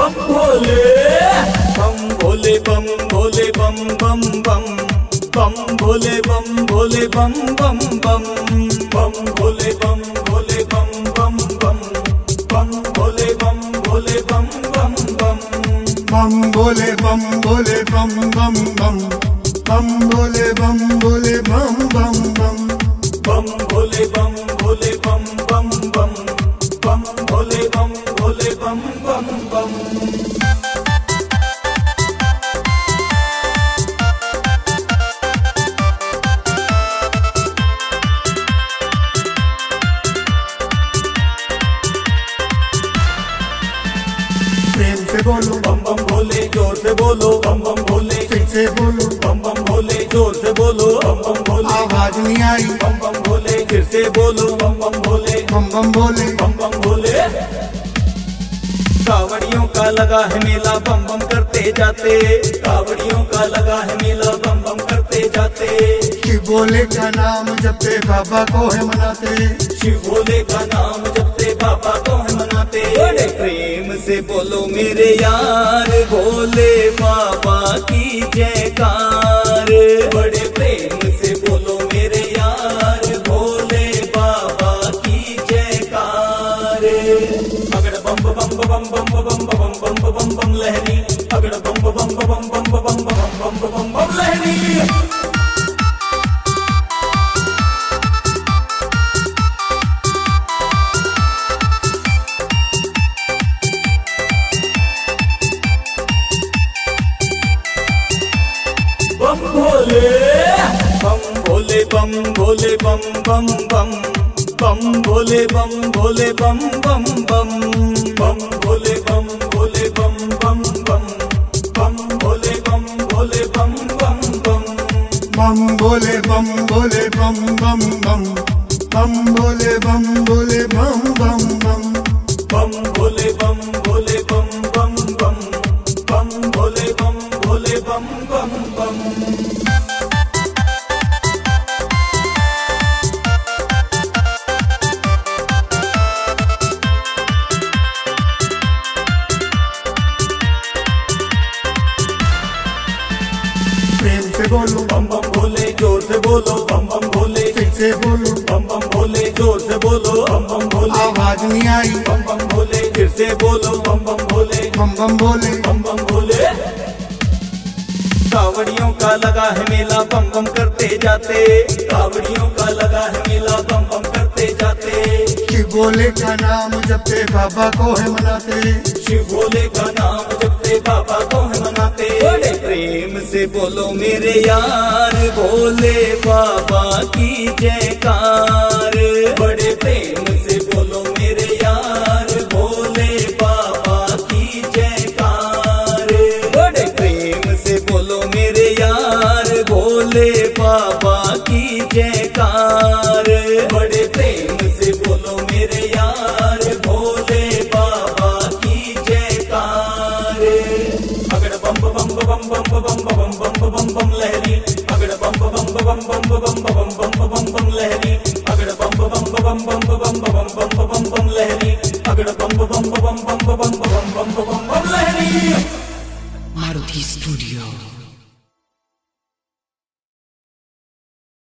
बम भोले बम भोले बम भोले बम बम बम बम भोले बम भोले बम बम बम बम भोले बम भोले बम बम बम बम भोले बम भोले बम बम बम बम भोले बम भोले बम बम बम बम भोले बम भोले बम बम बम बम भोले बम भोले बम बम बम बम भोले बम भोले बम बम बम प्रेम से बोलो बम बम भोले जोर से बोलो बम बम भोले फिर से बोलो बम बम भोले जोर से बोलो बम बम भोले आवाज नहीं आई बम बम भोले फिर से बोलो बम बम भोले बम बम भोले बम बम भोले कावड़ियों का लगा है मेला बम बम करते जाते कावड़ियों का लगा है मेला बम बम करते जाते शिव भोले का नाम जपते बाबा को है मनाते शिव भोले का नाम जपते बाबा को है मनाते बड़े प्रेम से बोलो मेरे यार भोले बाबा की जयकार बड़े प्रेम से बोलो मेरे यार भोले बाबा की जयकार अगड़ बम बम बम बम बम बम बम बम बम बम लहरी अगड़ बम बम बम बम बम बम बम बम बम लहरी बम भोले बम भोले बम भोले बम बम बम बम भोले बम भोले बम बम बम बम भोले बम भोले बम बम बम बम भोले बम भोले बम बम बम बम भोले बम भोले बम बम बम बम भोले बम भोले बम बम बम बम भोले बम भोले बम बम बम बम भोले बम भोले बम बम बम प्रेम से बोलो बम बम भोले जोर से बोलो बम बम भोले फिर से बोलो बम बम भोले जोर से बोलो बम बम भोले आवाज नहीं आई बम बम भोले फिर से बोलो बम बम भोले बम बम भोले बम बम भोले कावड़ियों का लगा है मेला बम बम करते जाते कावड़ियों का लगा है मेला बम बम करते जाते शिव भोले का नाम जपते बाबा को है मनाते शिव भोले का नाम जपते बाबा को है मनाते बड़े प्रेम से बोलो मेरे यार भोले बाबा की जयकार बड़े प्रेम से बोलो मेरे यार भोले बाबा की जयकार बड़े प्रेम से बोलो मेरे यार भोले बाबा की जयकार बड़े प्रेम से बोलो मेरे यार भोले बाबा की जयकार अगड़ बम बम बम बम बम बम बम बम बम लहरी अगड़ बम बम बम बम बम बम बम बम लहरी अगड़ बम बम बम बम बम बम लहरी अगड़ बम बम बम बम बम बम लहरी Maruti Studio.